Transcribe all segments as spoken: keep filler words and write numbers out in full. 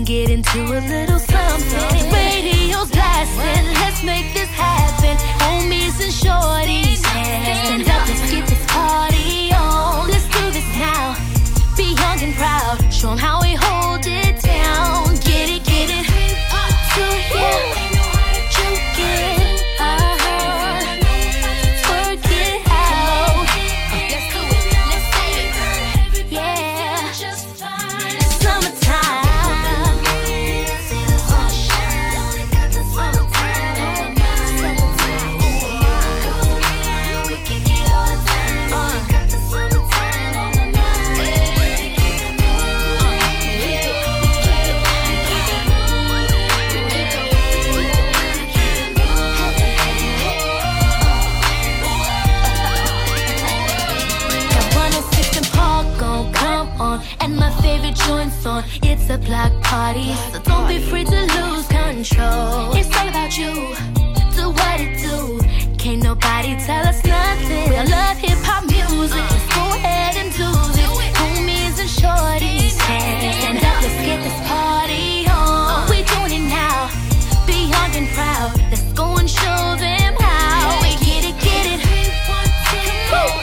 get into a little something. Radio's blasting, let's make this happen. Homies and shorties, stand up, let's get this party on. Let's do this now, be young and proud. Show 'em how we hold it down. Get it, get it, to you. On. It's a block party, so don't be free to lose control. It's all about you, do what it do. Can't nobody tell us nothing. We all love hip-hop music, let's go ahead and do this. Homies and shorties, stand up, let's get this party on. We doing it now, be young and proud. Let's go and show them how. We get it, get it. Woo.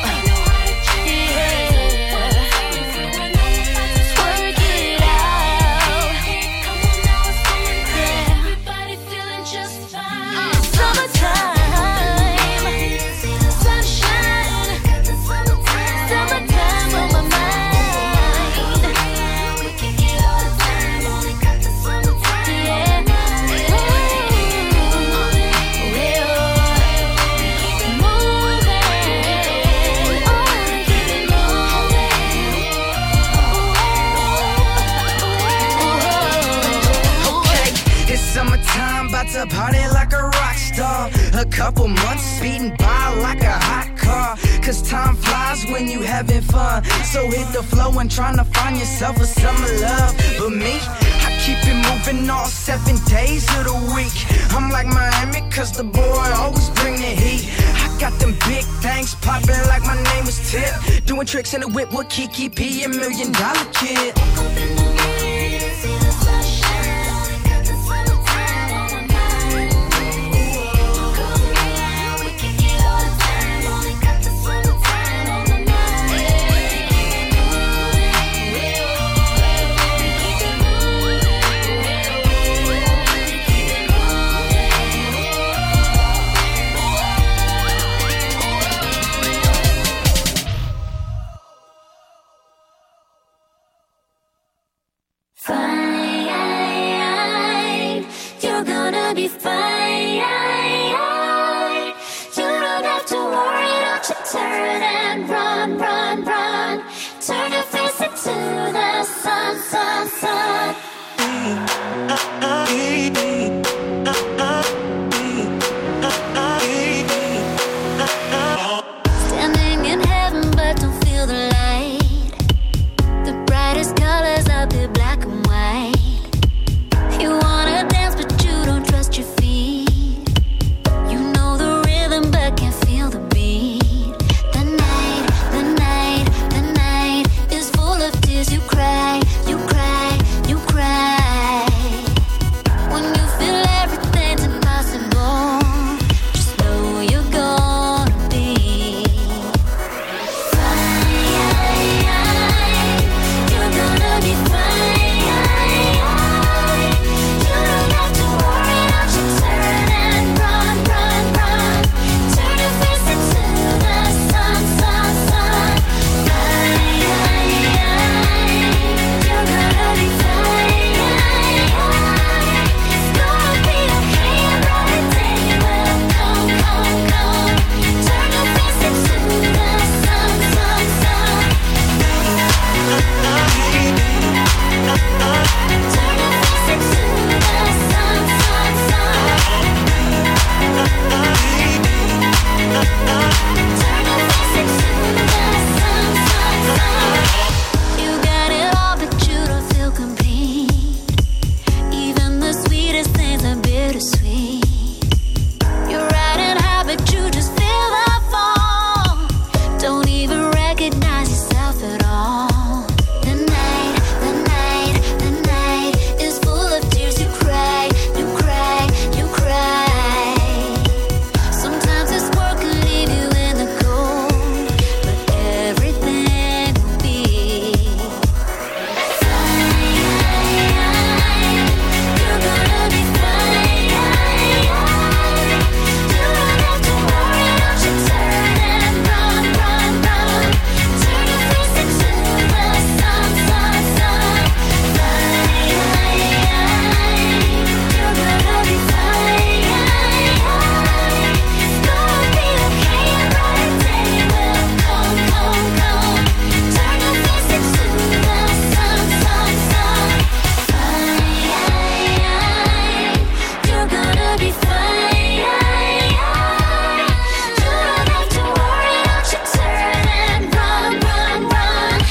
To party like a rock star. A couple months speeding by like a hot car. Cause time flies when you having fun. So hit the flow and trying to find yourself a summer love. But me, I keep it moving all seven days of the week. I'm like Miami cause the boy always bring the heat. I got them big things popping like my name was Tip. Doing tricks in the whip with Kiki P, a million dollar kid. Be fine. You don't have to worry, don't you turn and run, run, run. Turn your face into the sun, sun, sun.